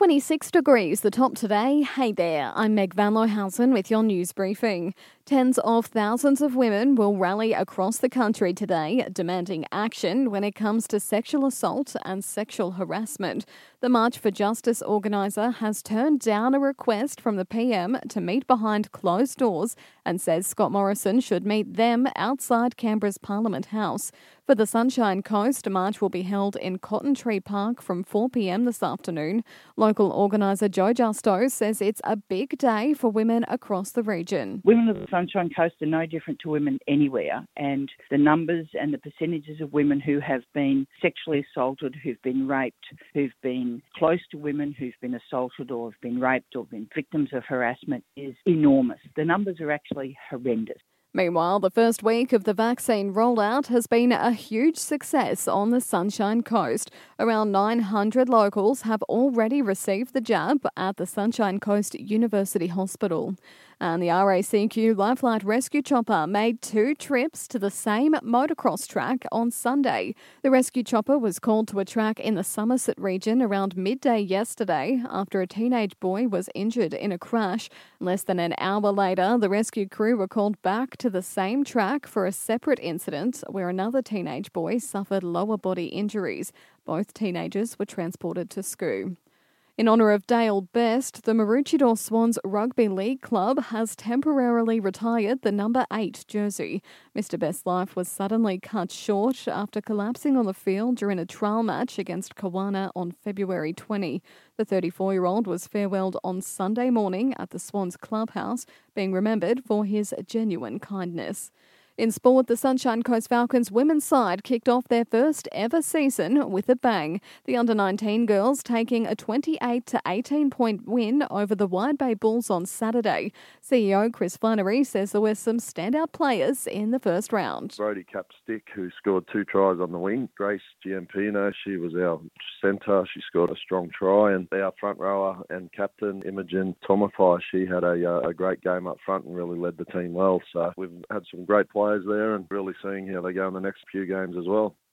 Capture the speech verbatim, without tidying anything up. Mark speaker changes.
Speaker 1: twenty-six degrees, the top today. Hey there, I'm Meg Van Lohausen with your news briefing. Tens of thousands of women will rally across the country today, demanding action when it comes to sexual assault and sexual harassment. The March for Justice organiser has turned down a request from the P M to meet behind closed doors and says Scott Morrison should meet them outside Canberra's Parliament House. For the Sunshine Coast, a march will be held in Cotton Tree Park from four p.m. this afternoon. Local organiser Joe Justo says it's a big day for women across the region.
Speaker 2: Women of the Sunshine Coast are no different to women anywhere, and the numbers and the percentages of women who have been sexually assaulted, who've been raped, who've been close to women who've been assaulted or have been raped or been victims of harassment is enormous. The numbers are actually horrendous.
Speaker 1: Meanwhile, the first week of the vaccine rollout has been a huge success on the Sunshine Coast. Around nine hundred locals have already received the jab at the Sunshine Coast University Hospital. And the R A C Q Lifelight Rescue Chopper made two trips to the same motocross track on Sunday. The rescue chopper was called to a track in the Somerset region around midday yesterday after a teenage boy was injured in a crash. Less than an hour later, the rescue crew were called back to the same track for a separate incident where another teenage boy suffered lower body injuries. Both teenagers were transported to S C U. In honour of Dale Best, the Maroochydore Swans Rugby League Club has temporarily retired the number eight jersey. Mister Best's life was suddenly cut short after collapsing on the field during a trial match against Kawana on February twentieth. The thirty-four-year-old was farewelled on Sunday morning at the Swans clubhouse, being remembered for his genuine kindness. In sport, the Sunshine Coast Falcons women's side kicked off their first ever season with a bang. The under nineteen girls taking a twenty-eight to eighteen point win over the Wide Bay Bulls on Saturday. C E O Chris Flannery says there were some standout players in the first round.
Speaker 3: Brodie Capstick, who scored two tries on the wing. Grace Giampino, she was our centre. She scored a strong try. And our front rower and captain, Imogen Tomafai, she had a, a great game up front and really led the team well. So we've had some great players there and really seeing how they go in the next few games as well.